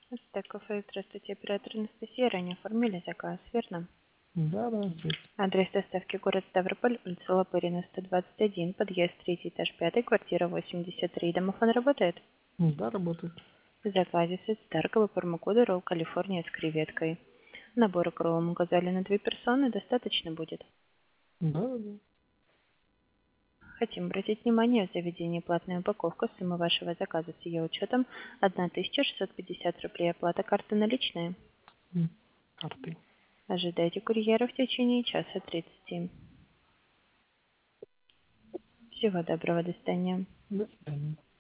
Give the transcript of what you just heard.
Так, кафе, здравствуйте, оператор Анастасия, ранее оформили заказ, верно? Да, да, здесь. Адрес доставки город Ставрополь, улица Лопырина, 121, подъезд 3 этаж 5, квартира 83. Домофон работает? Да, работает. В заказе сет старого промокода Ролл Калифорния с креветкой. Набор укрола указали на 2 персоны, достаточно будет. Да, да. Хотим обратить внимание, в заведении платная упаковка, сумма вашего заказа с ее учетом 1650 рублей, оплата карты наличная. Карты. Ожидайте курьера в течение часа 30. Всего доброго, до свидания. До свидания.